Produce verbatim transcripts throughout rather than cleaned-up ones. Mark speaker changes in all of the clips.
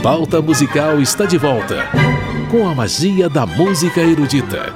Speaker 1: Pauta Musical está de volta, com a magia da música erudita.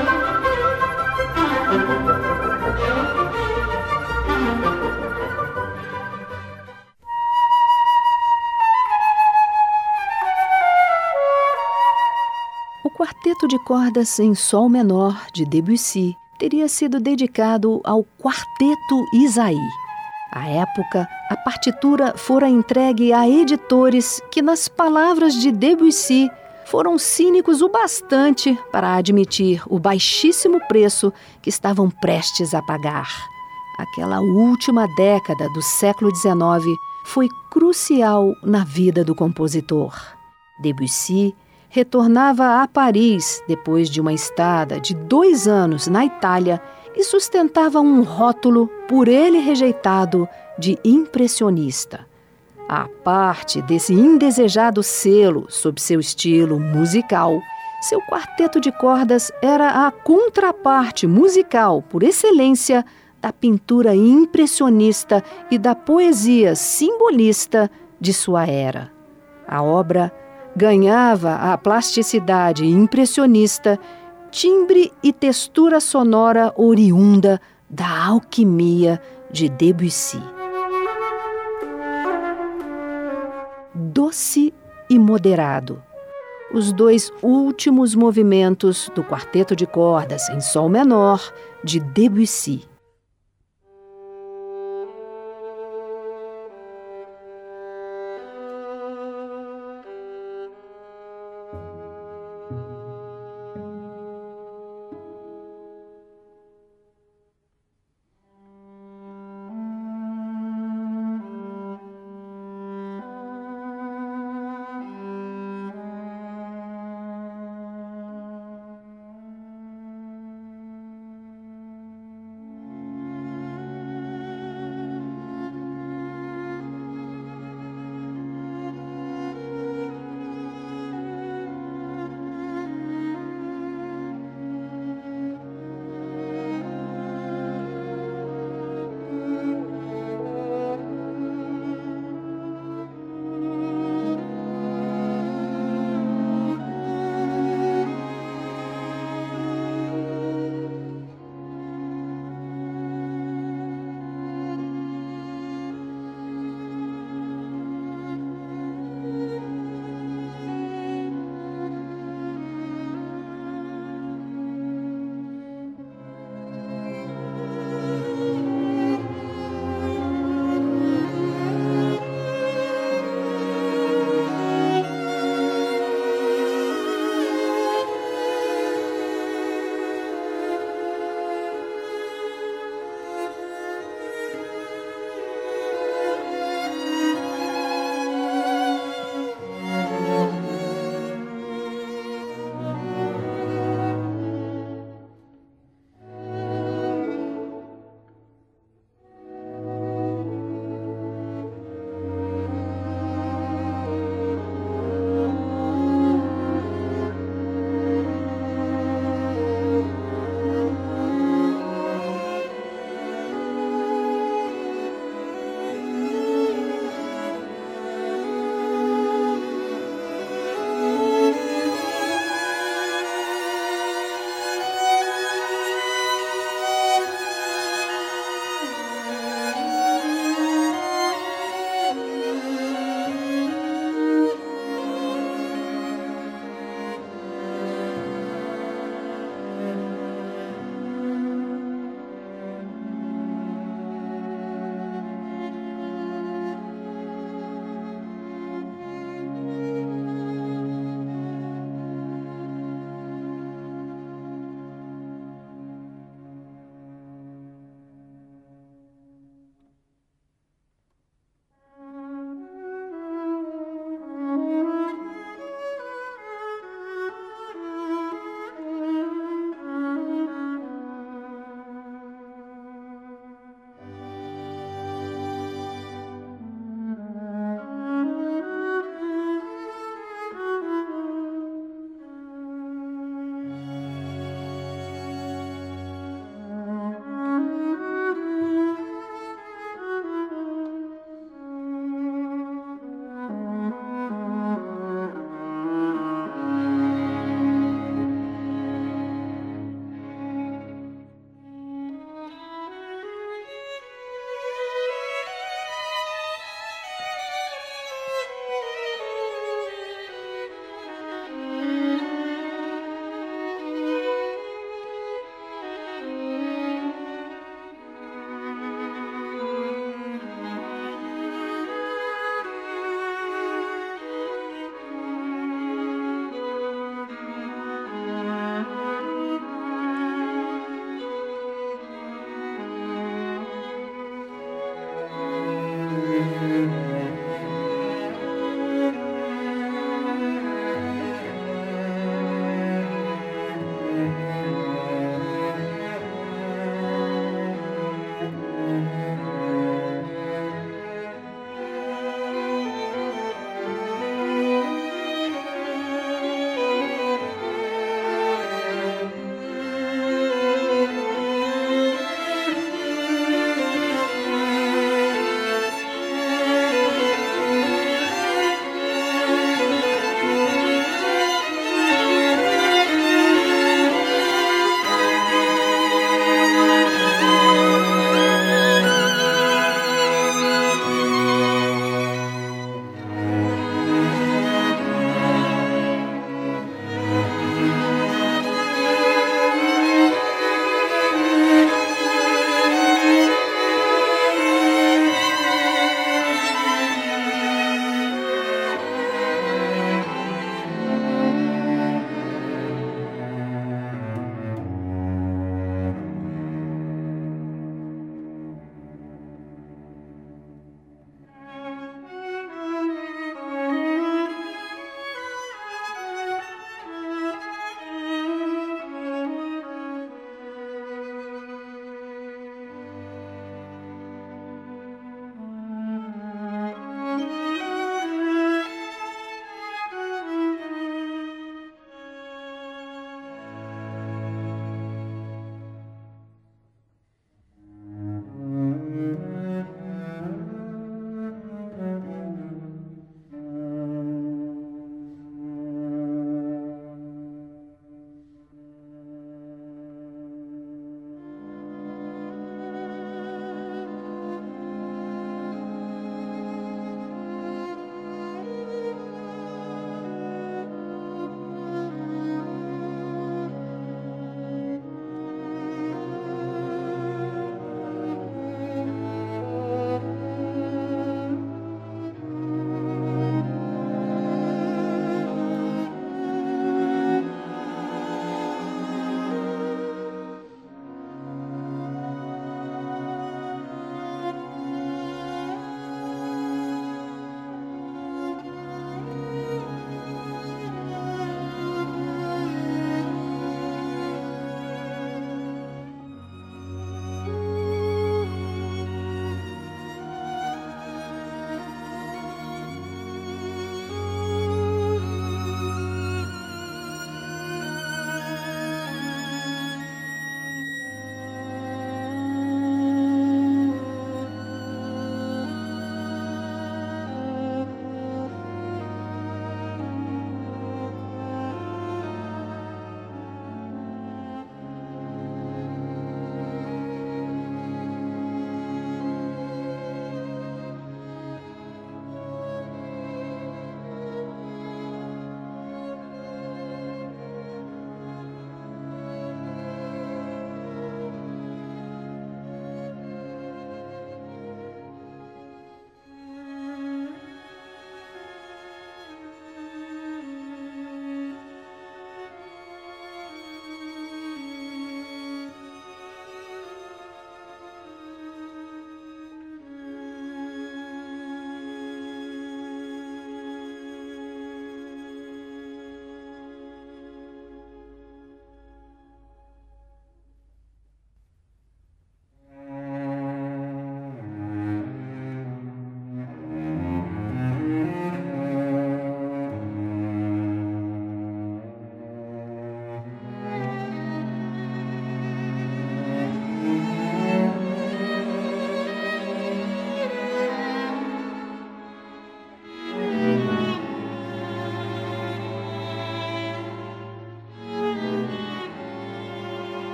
Speaker 2: O quarteto de cordas em sol menor de Debussy teria sido dedicado ao Quarteto Isaïe. À época, a partitura fora entregue a editores que, nas palavras de Debussy, foram cínicos o bastante para admitir o baixíssimo preço que estavam prestes a pagar. Aquela última década do século dezenove foi crucial na vida do compositor. Debussy retornava a Paris depois de uma estada de dois anos na Itália e sustentava um rótulo, por ele rejeitado, de impressionista. À parte desse indesejado selo sob seu estilo musical, seu quarteto de cordas era a contraparte musical, por excelência, da pintura impressionista e da poesia simbolista de sua era. A obra ganhava a plasticidade impressionista, timbre e textura sonora oriunda da alquimia de Debussy. Doce e moderado. Os dois últimos movimentos do quarteto de cordas em sol menor de Debussy.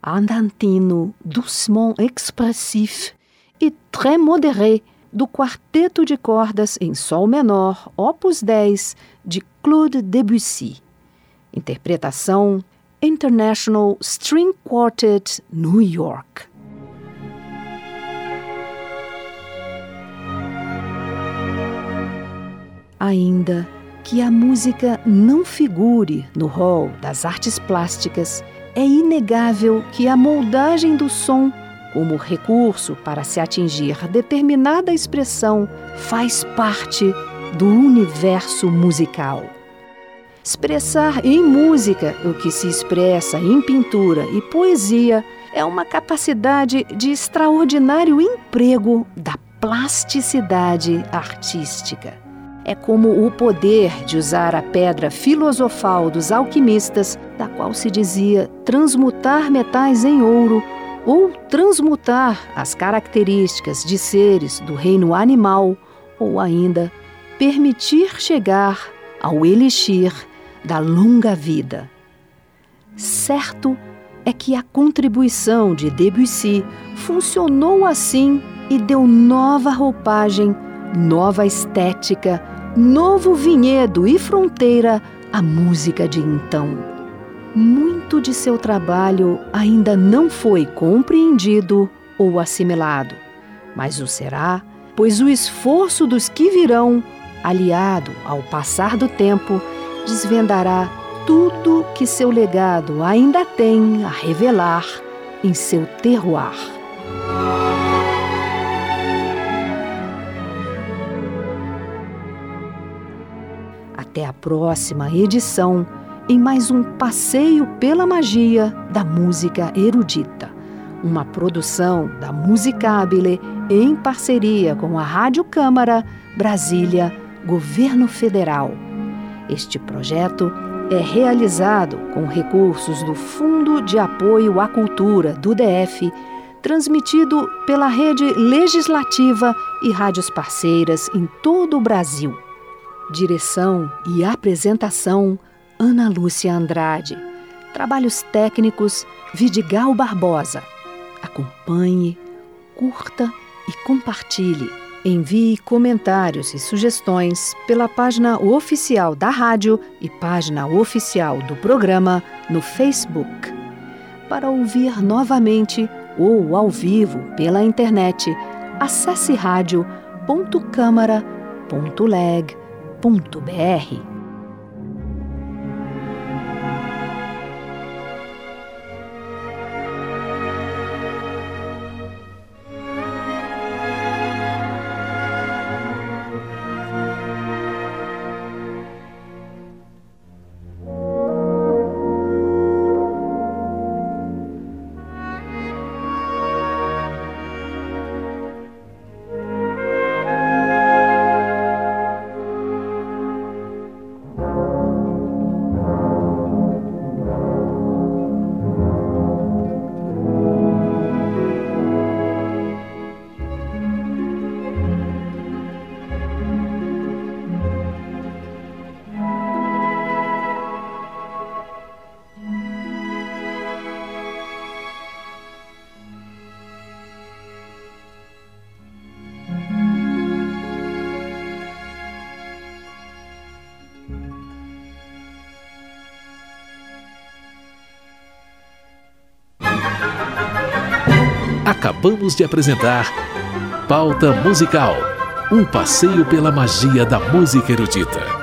Speaker 2: andantino doucement expressif e très modéré do Quarteto de Cordas em Sol Menor, opus dez, de Claude Debussy. Interpretação International String Quartet, New York. Ainda que a música não figure no rol das artes plásticas, é inegável que a moldagem do som, como recurso para se atingir determinada expressão, faz parte do universo musical. Expressar em música o que se expressa em pintura e poesia é uma capacidade de extraordinário emprego da plasticidade artística. É como o poder de usar a pedra filosofal dos alquimistas, da qual se dizia transmutar metais em ouro, ou transmutar as características de seres do reino animal, ou ainda permitir chegar ao elixir da longa vida. Certo é que a contribuição de Debussy funcionou assim e deu nova roupagem, nova estética, novo vinhedo e fronteira à música de então. Muito de seu trabalho ainda não foi compreendido ou assimilado, mas o será, pois o esforço dos que virão, aliado ao passar do tempo, desvendará tudo que seu legado ainda tem a revelar em seu terroir. Até a próxima edição, em mais um passeio pela magia da música erudita, uma produção da Musicabile em parceria com a Rádio Câmara, Brasília, Governo Federal. Este projeto é realizado com recursos do Fundo de Apoio à Cultura do D F, transmitido pela Rede Legislativa e rádios parceiras em todo o Brasil. Direção e apresentação, Ana Lúcia Andrade. Trabalhos técnicos, Vidigal Barbosa. Acompanhe, curta e compartilhe. Envie comentários e sugestões pela página oficial da rádio e página oficial do programa no Facebook. Para ouvir novamente ou ao vivo pela internet, acesse rádio ponto câmara ponto leg ponto br.
Speaker 1: Acabamos de apresentar Pauta Musical, um passeio pela magia da música erudita.